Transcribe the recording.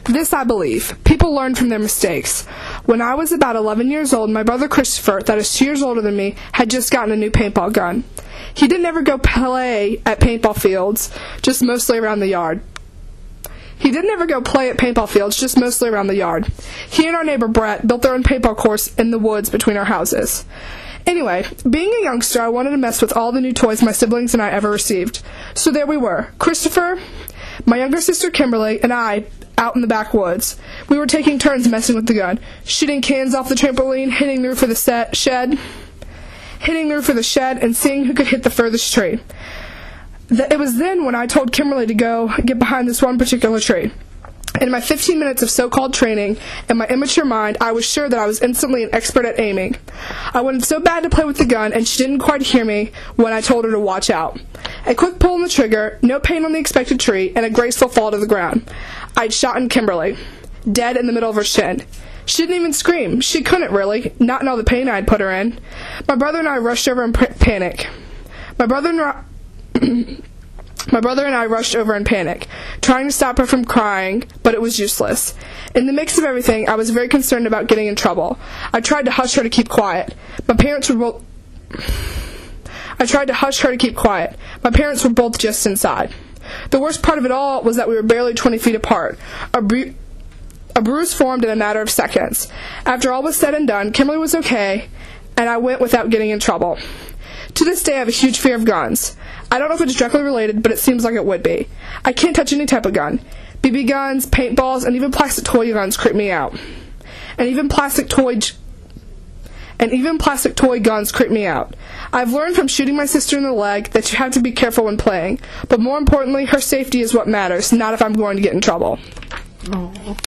This I believe. People learn from their mistakes. When I was about 11 years old, my brother Christopher, that is 2 years older than me, had just gotten a new paintball gun. He didn't ever go play at paintball fields, just mostly around the yard. He and our neighbor Brett built their own paintball course in the woods between our houses. Anyway, being a youngster, I wanted to mess with all the new toys my siblings and I ever received. So there we were, Christopher, my younger sister Kimberly, and I, out in the backwoods. We were taking turns messing with the gun, shooting cans off the trampoline, hitting the roof of the shed, and seeing who could hit the furthest tree. It was then when I told Kimberly to go get behind this one particular tree. In my 15 minutes of so-called training, in my immature mind, I was sure that I was instantly an expert at aiming. I wanted so bad to play with the gun, and she didn't quite hear me when I told her to watch out. A quick pull on the trigger, no pain on the expected tree, and a graceful fall to the ground. I'd shot Kimberly, dead in the middle of her shin. She didn't even scream. She couldn't, really, not in all the pain I'd put her in. My brother and I rushed over in panic. My brother and I rushed over in panic, trying to stop her from crying, but it was useless. In the mix of everything, I was very concerned about getting in trouble. I tried to hush her to keep quiet. My parents were both just inside. The worst part of it all was that we were barely 20 feet apart. A bruise formed in a matter of seconds. After all was said and done, Kimberly was okay, and I went without getting in trouble. To this day, I have a huge fear of guns. I don't know if it's directly related, but it seems like it would be. I can't touch any type of gun. BB guns, paintballs, and even plastic toy guns creep me out. And even plastic toy guns creep me out. I've learned from shooting my sister in the leg that you have to be careful when playing, but more importantly, her safety is what matters, not if I'm going to get in trouble. Oh.